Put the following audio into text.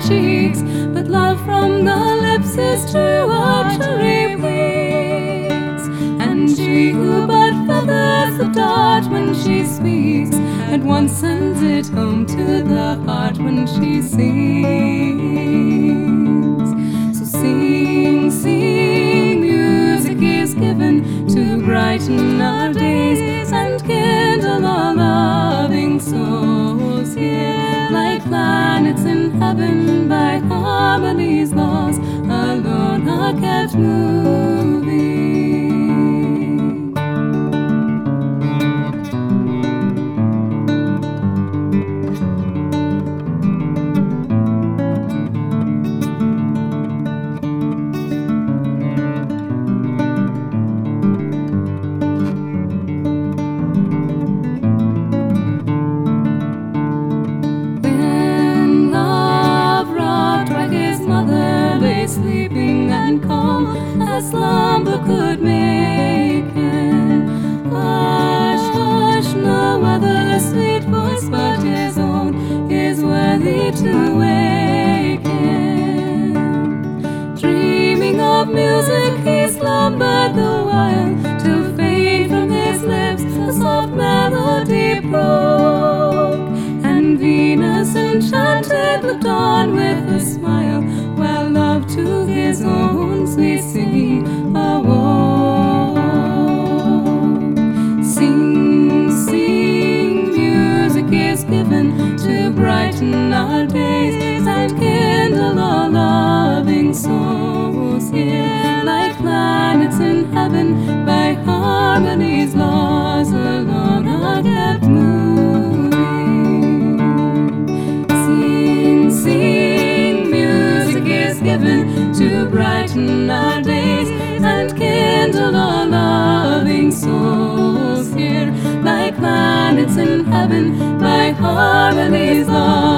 cheeks, but love from the lips is true archery weeks. And she who but feathers the dart when she speaks, at once sends it home to the heart when she sings. So sing, sing, music is given to brighten our days and kindle our loving souls here, like planets in heaven by harmony's laws, alone are kept moving. Sleeping and calm as slumber could make it. Hush, hush, no other sweet voice but his own is worthy to waken. Dreaming of music he slumbered the while, till faint from his lips the soft melody broke, and Venus enchanted looked on with a smile, while love to his own sweet singing awoke. Sing, sing, music is given to brighten our days and kindle our loving souls here, like planets in heaven by harmony's laws, alone are kept moving. Sing, sing, given to brighten our days and kindle our loving souls here, like planets in heaven by harmony's law.